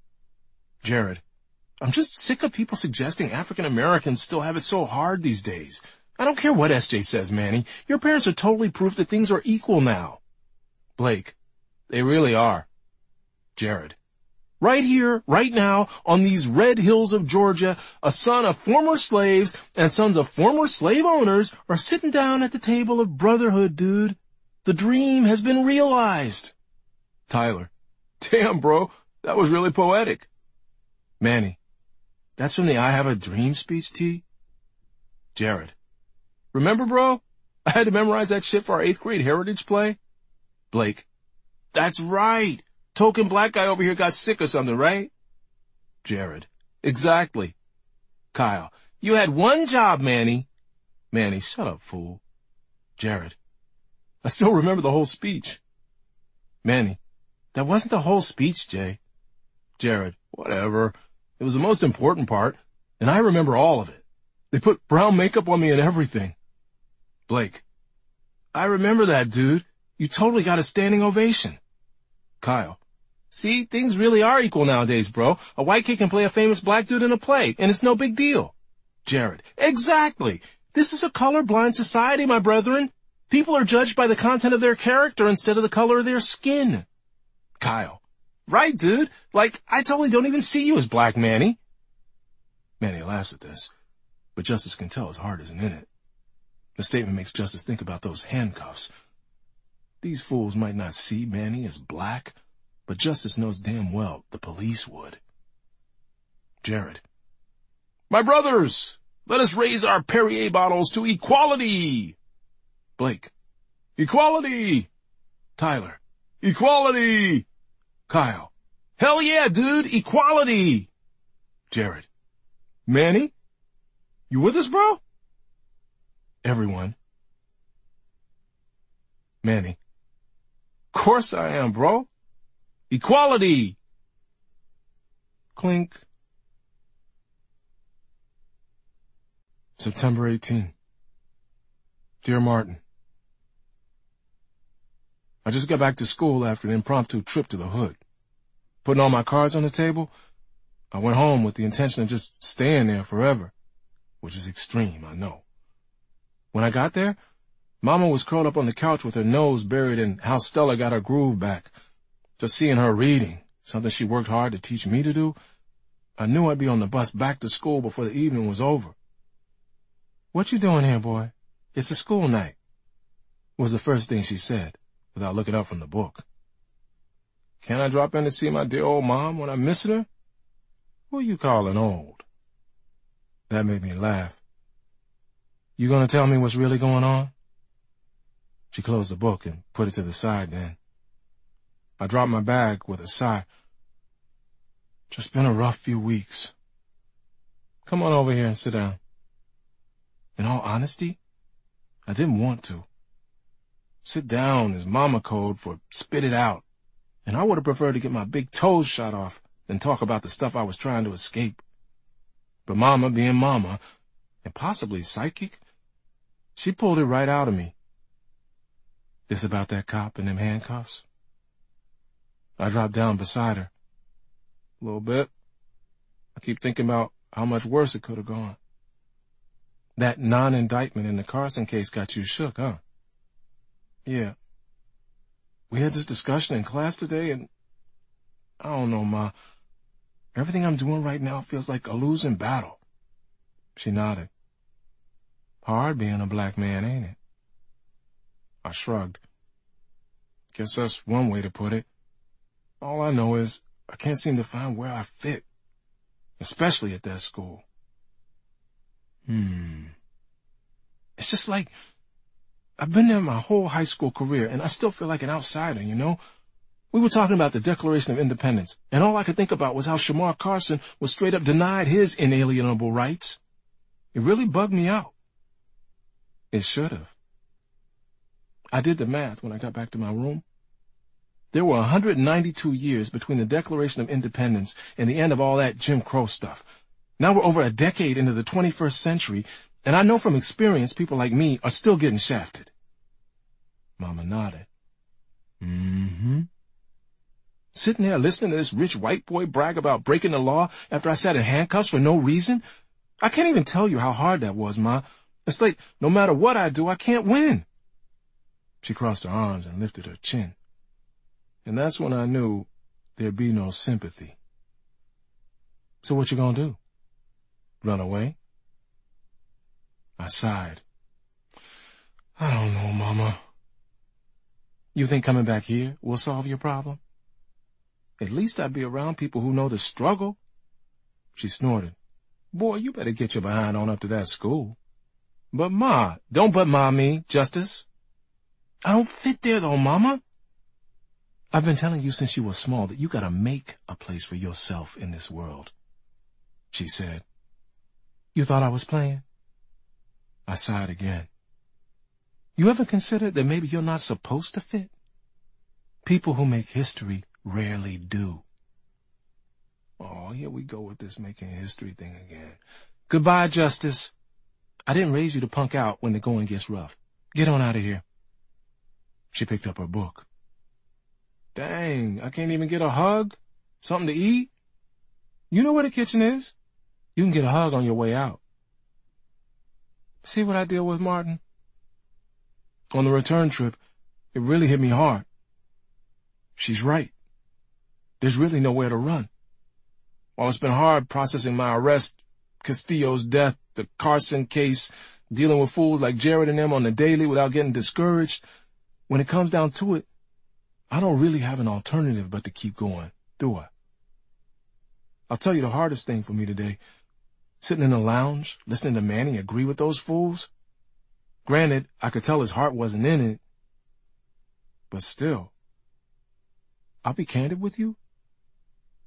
Jared. I'm just sick of people suggesting African Americans still have it so hard these days. I don't care what S J says, Manny. Your parents are totally proof that things are equal now. Blake. They really are. Jared. Right here, right now, on these red hills of Georgia, a son of former slaves and sons of former slave owners are sitting down at the table of brotherhood, dude. The dream has been realized. Tyler. Damn, bro. That was really poetic. Manny. That's from the I Have a Dream speech, T? Jared. Remember, bro? I had to memorize that shit for our eighth grade heritage play. Blake. That's right. Token black guy over here got sick or something, right? Jared. Exactly. Kyle. You had one job, Manny. Manny. Shut up, fool. Jared. I still remember the whole speech. Manny. That wasn't the whole speech, Jay. Jared. Whatever. It was the most important part, and I remember all of it. They put brown makeup on me and everything. Blake. I remember that, dude. You totally got a standing ovation. Kyle. See, things really are equal nowadays, bro. A white kid can play a famous black dude in a play, and it's no big deal. Jared. Exactly. This is a colorblind society, my brethren. People are judged by the content of their character instead of the color of their skin. Kyle. Right, dude. Like, I totally don't even see you as black, Manny. Manny laughs at this, but Justice can tell his heart isn't in it. The statement makes Justice think about those handcuffs. These fools might not see Manny as black, but Justice knows damn well the police would. Jared. My brothers, let us raise our Perrier bottles to equality. Blake. Equality. Tyler. Equality. Kyle. Hell yeah, dude, equality! Jared. Manny? You with us, bro? Everyone. Manny. Course I am, bro. Equality! Clink. September eighteenth. Dear Martin, I just got back to school after an impromptu trip to the hood. Putting all my cards on the table, I went home with the intention of just staying there forever, which is extreme, I know. When I got there, Mama was curled up on the couch with her nose buried in How Stella Got Her Groove Back. Just seeing her reading, something she worked hard to teach me to do, I knew I'd be on the bus back to school before the evening was over. What you doing here, boy? It's a school night, was the first thing she said, without looking up from the book. Can I drop in to see my dear old mom when I'm missing her? Who you calling old? That made me laugh. You gonna tell me what's really going on? She closed the book and put it to the side then. I dropped my bag with a sigh. Just been a rough few weeks. Come on over here and sit down. In all honesty, I didn't want to. Sit down is mama code for spit it out, and I would have preferred to get my big toes shot off than talk about the stuff I was trying to escape. But mama, being mama, and possibly psychic, she pulled it right out of me. This about that cop and them handcuffs? I dropped down beside her. A little bit. I keep thinking about how much worse it could have gone. That non-indictment in the Carson case got you shook, huh? Yeah. We had this discussion in class today, and I don't know, Ma. Everything I'm doing right now feels like a losing battle. She nodded. Hard being a black man, ain't it? I shrugged. Guess that's one way to put it. All I know is I can't seem to find where I fit, especially at that school. Hmm. It's just like I've been there my whole high school career, and I still feel like an outsider, you know? We were talking about the Declaration of Independence, and all I could think about was how Shamar Carson was straight up denied his inalienable rights. It really bugged me out. It should have. I did the math when I got back to my room. There were one hundred ninety-two years between the Declaration of Independence and the end of all that Jim Crow stuff. Now we're over a decade into the twenty-first century, and I know from experience people like me are still getting shafted. Mama nodded. Mm-hmm. Sitting there listening to this rich white boy brag about breaking the law after I sat in handcuffs for no reason? I can't even tell you how hard that was, Ma. It's like no matter what I do, I can't win. She crossed her arms and lifted her chin. And that's when I knew there'd be no sympathy. So what you gonna do? Run away? I sighed. I don't know, Mama. You think coming back here will solve your problem? At least I'd be around people who know the struggle. She snorted. Boy, you better get your behind on up to that school. But Ma, don't but Ma me, Justice. I don't fit there though, Mama. I've been telling you since you were small that you gotta make a place for yourself in this world, she said. You thought I was playing? I sighed again. You ever considered that maybe you're not supposed to fit? People who make history rarely do. Oh, here we go with this making history thing again. Goodbye, Justice. I didn't raise you to punk out when the going gets rough. Get on out of here. She picked up her book. Dang, I can't even get a hug? Something to eat? You know where the kitchen is? You can get a hug on your way out. See what I deal with, Martin? On the return trip, it really hit me hard. She's right. There's really nowhere to run. While it's been hard processing my arrest, Castillo's death, the Carson case, dealing with fools like Jared and them on the daily without getting discouraged, when it comes down to it, I don't really have an alternative but to keep going, do I? I'll tell you the hardest thing for me today. Sitting in a lounge, listening to Manny agree with those fools. Granted, I could tell his heart wasn't in it. But still, I'll be candid with you.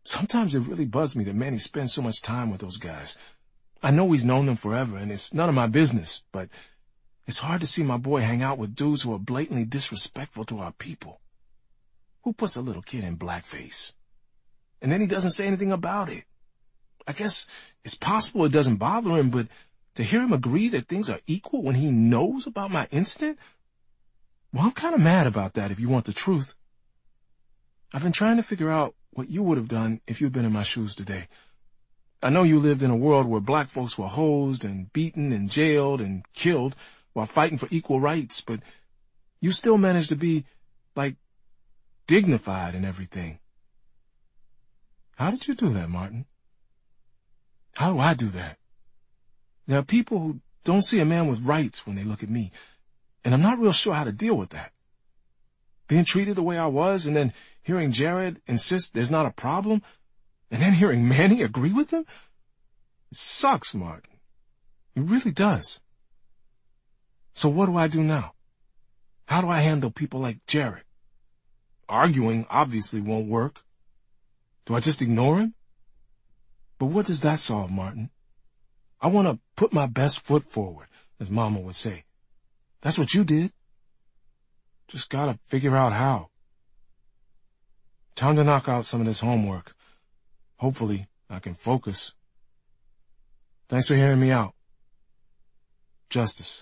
Sometimes it really bugs me that Manny spends so much time with those guys. I know he's known them forever, and it's none of my business, but it's hard to see my boy hang out with dudes who are blatantly disrespectful to our people. Who puts a little kid in blackface? And then he doesn't say anything about it. I guess it's possible it doesn't bother him, but to hear him agree that things are equal when he knows about my incident, well, I'm kind of mad about that if you want the truth. I've been trying to figure out what you would have done if you'd been in my shoes today. I know you lived in a world where black folks were hosed and beaten and jailed and killed while fighting for equal rights, but you still managed to be, like, dignified and everything. How did you do that, Martin? How do I do that? There are people who don't see a man with rights when they look at me, and I'm not real sure how to deal with that. Being treated the way I was, and then hearing Jared insist there's not a problem, and then hearing Manny agree with him? It sucks, Martin. It really does. So what do I do now? How do I handle people like Jared? Arguing obviously won't work. Do I just ignore him? But what does that solve, Martin? I want to put my best foot forward, as Mama would say. That's what you did. Just gotta figure out how. Time to knock out some of this homework. Hopefully, I can focus. Thanks for hearing me out. Justice.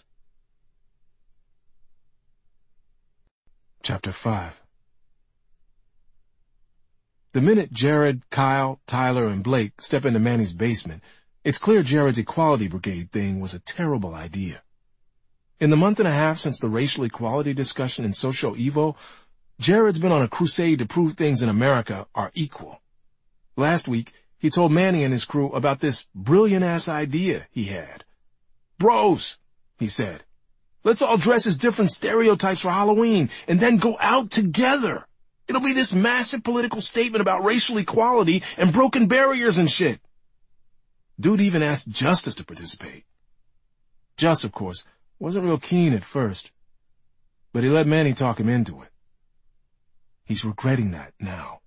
Chapter five. The minute Jared, Kyle, Tyler, and Blake step into Manny's basement, it's clear Jared's Equality Brigade thing was a terrible idea. In the month and a half since the racial equality discussion in Socio Evo, Jared's been on a crusade to prove things in America are equal. Last week, he told Manny and his crew about this brilliant-ass idea he had. Bros, he said, let's all dress as different stereotypes for Halloween and then go out together. It'll be this massive political statement about racial equality and broken barriers and shit. Dude even asked Justice to participate. Just, of course, wasn't real keen at first, but he let Manny talk him into it. He's regretting that now.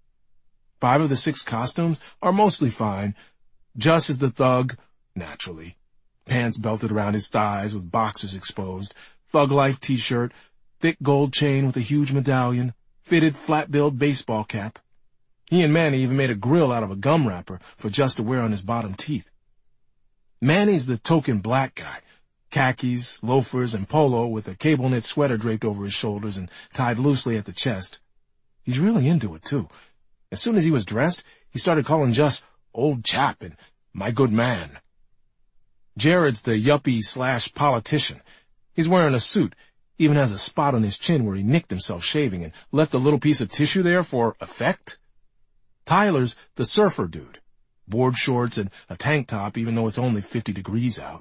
Five of the six costumes are mostly fine. Just is the thug, naturally. Pants belted around his thighs with boxers exposed, Thug Life t-shirt, thick gold chain with a huge medallion, fitted flat-billed baseball cap. He and Manny even made a grill out of a gum wrapper for Just to wear on his bottom teeth. Manny's the token black guy, khakis, loafers, and polo with a cable-knit sweater draped over his shoulders and tied loosely at the chest. He's really into it, too. As soon as he was dressed, he started calling Just old chap and my good man. Jared's the yuppie slash politician. He's wearing a suit, even has a spot on his chin where he nicked himself shaving and left a little piece of tissue there for effect. Tyler's the surfer dude, board shorts and a tank top even though it's only fifty degrees out.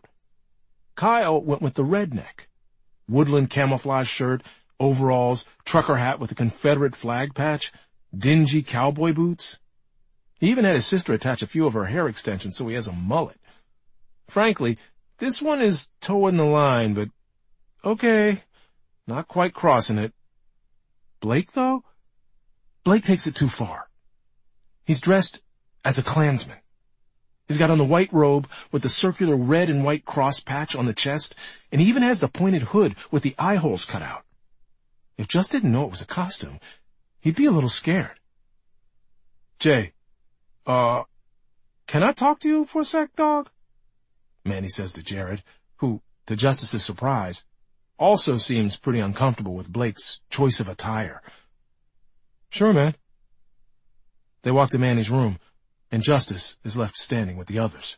Kyle went with the redneck, woodland camouflage shirt, overalls, trucker hat with a Confederate flag patch, dingy cowboy boots. He even had his sister attach a few of her hair extensions so he has a mullet. Frankly, this one is towing the line, but okay, not quite crossing it. Blake, though? Blake takes it too far. He's dressed as a Klansman. He's got on the white robe with the circular red and white cross patch on the chest, and he even has the pointed hood with the eye holes cut out. If Just didn't know it was a costume, he'd be a little scared. Jay, uh, can I talk to you for a sec, dog? Manny says to Jared, who, to Justice's surprise, also seems pretty uncomfortable with Blake's choice of attire. Sure, man. They walk to Manny's room, and Justice is left standing with the others.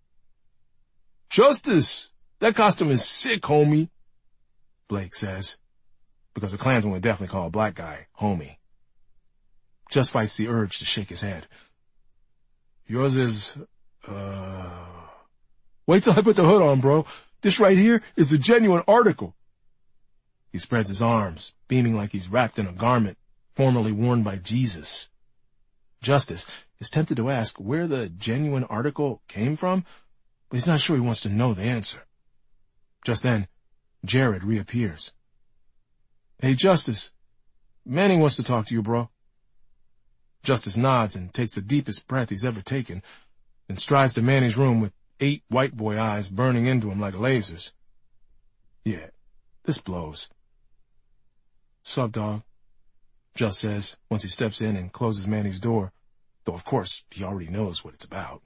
Justice! That costume is sick, homie, Blake says, because a Klansman would definitely call a black guy homie. Just fights the urge to shake his head. Yours is, uh... Wait till I put the hood on, bro. This right here is the genuine article. He spreads his arms, beaming like he's wrapped in a garment formerly worn by Jesus. Justice is tempted to ask where the genuine article came from, but he's not sure he wants to know the answer. Just then, Jared reappears. Hey, Justice, Manny wants to talk to you, bro. Justice nods and takes the deepest breath he's ever taken, and strides to Manny's room with eight white boy eyes burning into him like lasers. Yeah, this blows. "Sup, dog?" Just says, once he steps in and closes Manny's door, though of course he already knows what it's about.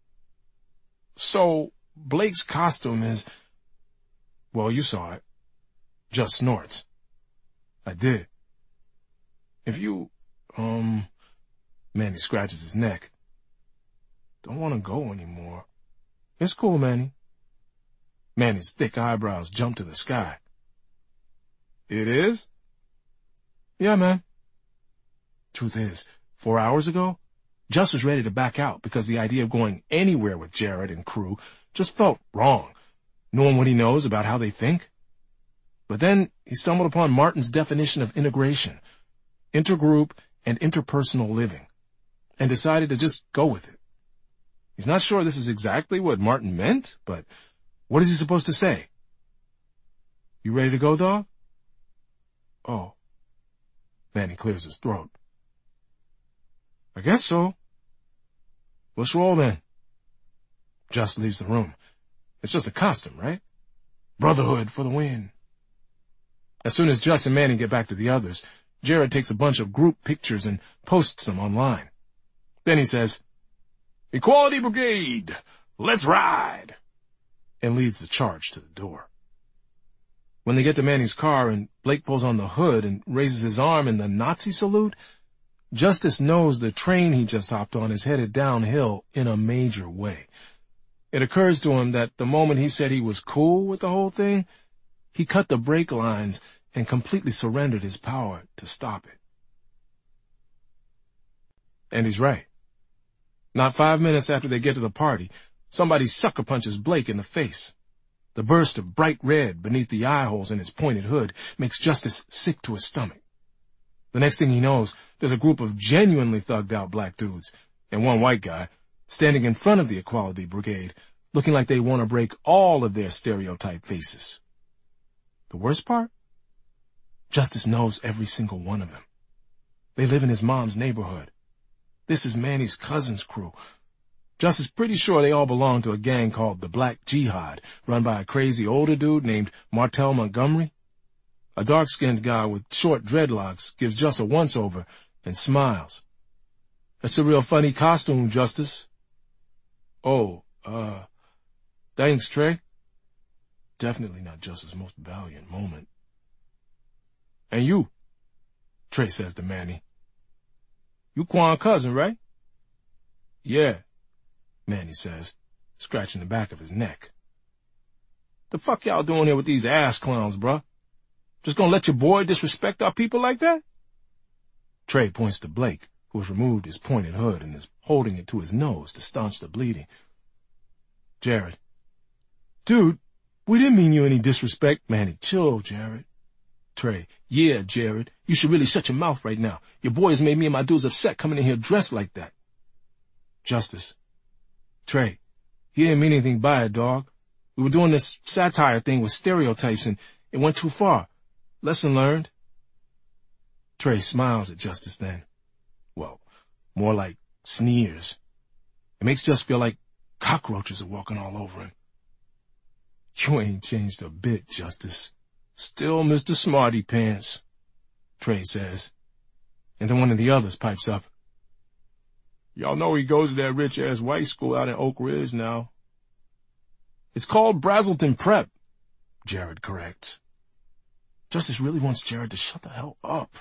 "So, Blake's costume is—" "Well, you saw it." Just snorts. "I did." "If you, um," Manny scratches his neck. "Don't want to go anymore." "It's cool, Manny." Manny's thick eyebrows jump to the sky. "It is?" "Yeah, man." Truth is, four hours ago, Just was ready to back out because the idea of going anywhere with Jared and crew just felt wrong, knowing what he knows about how they think. But then he stumbled upon Martin's definition of integration, intergroup and interpersonal living, and decided to just go with it. He's not sure this is exactly what Martin meant, but what is he supposed to say? "You ready to go, dog?" "Oh." Manny clears his throat. "I guess so." "Let's roll then." Just leaves the room. It's just a costume, right? Brotherhood for the win. As soon as Just and Manny get back to the others, Jared takes a bunch of group pictures and posts them online. Then he says, "Equality Brigade, let's ride," and leads the charge to the door. When they get to Manny's car and Blake pulls on the hood and raises his arm in the Nazi salute, Justice knows the train he just hopped on is headed downhill in a major way. It occurs to him that the moment he said he was cool with the whole thing, he cut the brake lines and completely surrendered his power to stop it. And he's right. Not five minutes after they get to the party, somebody sucker punches Blake in the face. The burst of bright red beneath the eye holes in his pointed hood makes Justice sick to his stomach. The next thing he knows, there's a group of genuinely thugged-out black dudes, and one white guy, standing in front of the Equality Brigade, looking like they want to break all of their stereotype faces. The worst part? Justice knows every single one of them. They live in his mom's neighborhood. This is Manny's cousin's crew. Justice is pretty sure they all belong to a gang called the Black Jihad, run by a crazy older dude named Martel Montgomery. A dark-skinned guy with short dreadlocks gives Just a once-over and smiles. "That's a real funny costume, Justice." "Oh, uh, thanks, Trey." Definitely not Justice's most valiant moment. "And you," Trey says to Manny. "You Quan's cousin, right?" "Yeah," Manny says, scratching the back of his neck. "The fuck y'all doing here with these ass clowns, bruh? Just gonna let your boy disrespect our people like that?" Trey points to Blake, who has removed his pointed hood and is holding it to his nose to staunch the bleeding. Jared. "Dude, we didn't mean you any disrespect." "Manny, chill, Jared." Trey. "Yeah, Jared, you should really shut your mouth right now. Your boy has made me and my dudes upset coming in here dressed like that." Justice. "Trey, he didn't mean anything by it, dog. We were doing this satire thing with stereotypes and it went too far. Lesson learned." Trey smiles at Justice then. Well, more like sneers. It makes Just feel like cockroaches are walking all over him. "You ain't changed a bit, Justice. Still Mister Smarty Pants," Trey says. And then one of the others pipes up. "Y'all know he goes to that rich-ass white school out in Oak Ridge now." "It's called Brazelton Prep," Jared corrects. Justice really wants Jared to shut the hell up.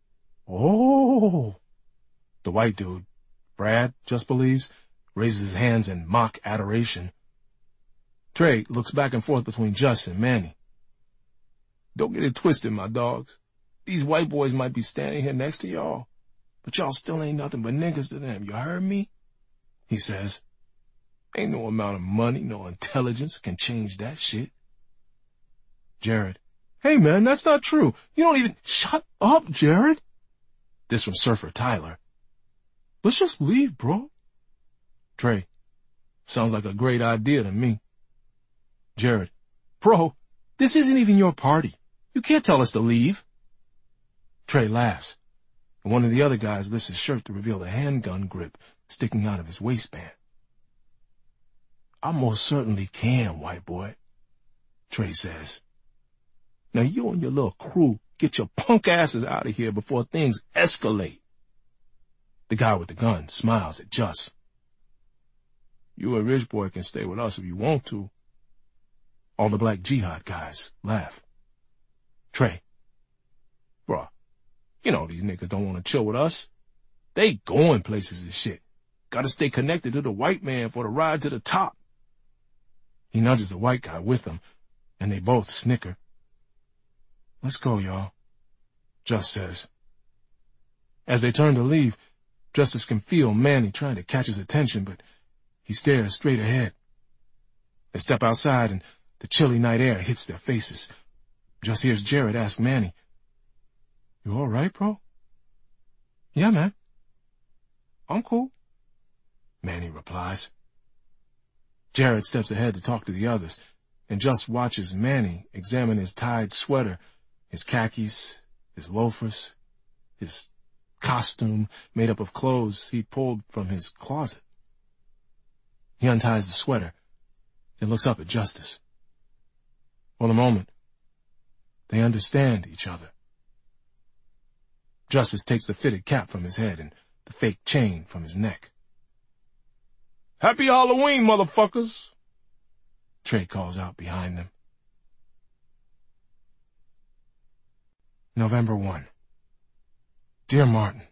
"Oh!" The white dude, Brad, Just believes, raises his hands in mock adoration. Trey looks back and forth between Just and Manny. "Don't get it twisted, my dogs. These white boys might be standing here next to y'all, but y'all still ain't nothing but niggas to them, you heard me?" he says. "Ain't no amount of money, no intelligence can change that shit." Jared. "Hey, man, that's not true. You don't even—" "Shut up, Jared." This from Surfer Tyler. "Let's just leave, bro." Trey. "Sounds like a great idea to me." Jared. "Bro, this isn't even your party. You can't tell us to leave." Trey laughs. and one of the other guys lifts his shirt to reveal a handgun grip sticking out of his waistband. "I most certainly can, white boy," Trey says. "Now you and your little crew get your punk asses out of here before things escalate." The guy with the gun smiles at Just. "You a rich boy can stay with us if you want to." All the black jihad guys laugh. Trey: "Bruh, you know these niggas don't want to chill with us. They going places and shit. Gotta stay connected to the white man for the ride to the top." He nudges the white guy with him, and they both snicker. "Let's go, y'all," Just says. As they turn to leave, Justice can feel Manny trying to catch his attention, but he stares straight ahead. They step outside, and the chilly night air hits their faces. Just hears Jared ask Manny, "You all right, bro?" "Yeah, man. I'm cool," Manny replies. Jared steps ahead to talk to the others, and Just watches Manny examine his tied sweater, his khakis, his loafers, his costume made up of clothes he pulled from his closet. He unties the sweater and looks up at Justice. For the moment, they understand each other. Justice takes the fitted cap from his head and the fake chain from his neck. "Happy Halloween, motherfuckers!" Trey calls out behind them. November first. Dear Martin,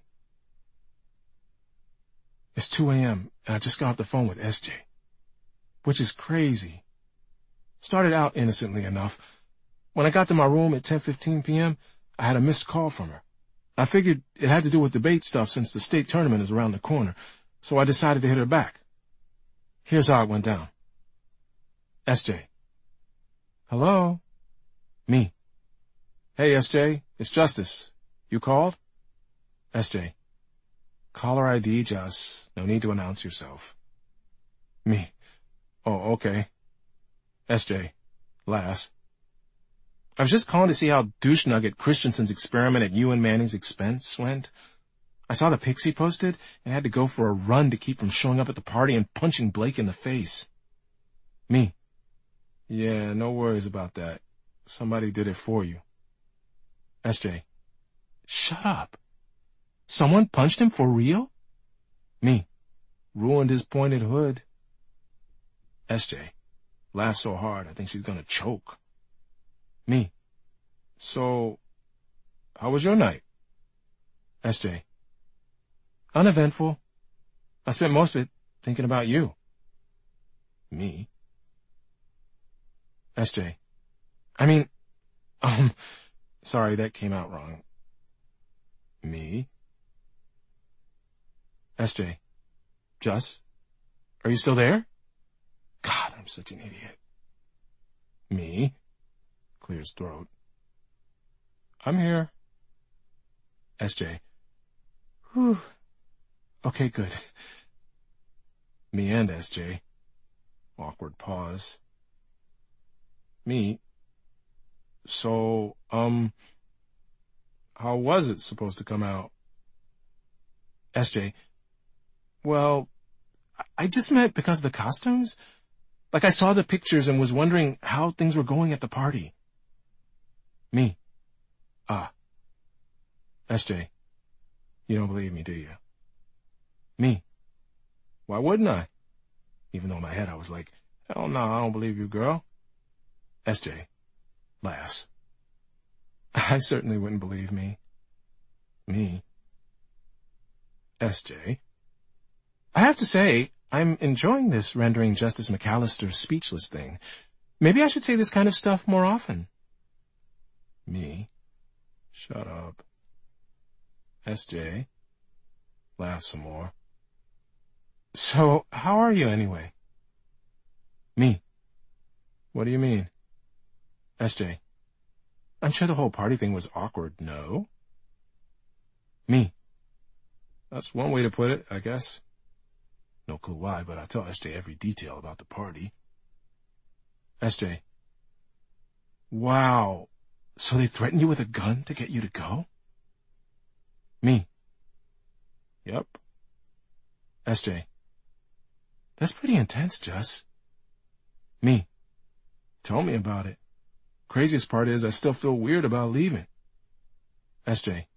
it's two a m and I just got off the phone with S J, which is crazy. Started out innocently enough. When I got to my room at ten fifteen p m, I had a missed call from her. I figured it had to do with debate stuff since the state tournament is around the corner, so I decided to hit her back. Here's how it went down. S J: "Hello?" Me: "Hey, S J, it's Justice. You called?" S J: "Caller I D, Just. No need to announce yourself." Me: "Oh, okay." S J laughs. "I was just calling to see how douche nugget Christensen's experiment at you and Manny's expense went. I saw the pics he posted and had to go for a run to keep from showing up at the party and punching Blake in the face." Me: "Yeah, no worries about that. Somebody did it for you." S J: "Shut up. Someone punched him for real?" Me: "Ruined his pointed hood." S J laughs so hard I think she's gonna choke. Me: "So, how was your night?" S J: "Uneventful. I spent most of it thinking about you." Me: S J: "I mean, um, sorry, that came out wrong." Me: S J: "Just, are you still there?" God, I'm such an idiot. Me: clears throat. "I'm here." S J: "Whew. Okay, good." Me and S J. Awkward pause. Me: "So, um, how was it supposed to come out?" S J: "Well, I just meant because of the costumes. Like, I saw the pictures and was wondering how things were going at the party." Me: "Ah." S J: "You don't believe me, do you?" Me: "Why wouldn't I?" Even though in my head I was like, "Hell no, I don't believe you, girl." S J laughs. "I certainly wouldn't believe me." Me: S J: "I have to say, I'm enjoying this rendering Justice McAllister speechless thing. Maybe I should say this kind of stuff more often." Me: "Shut up." S J laughs some more. "So, how are you anyway?" Me: "What do you mean?" S J: "I'm sure the whole party thing was awkward, no?" Me: "That's one way to put it, I guess." No clue why, but I tell S J every detail about the party. S J: "Wow, so they threatened you with a gun to get you to go?" Me: Yep. S J. That's pretty intense, Jess. Me. Tell me about it. Craziest part is I still feel weird about leaving. S J.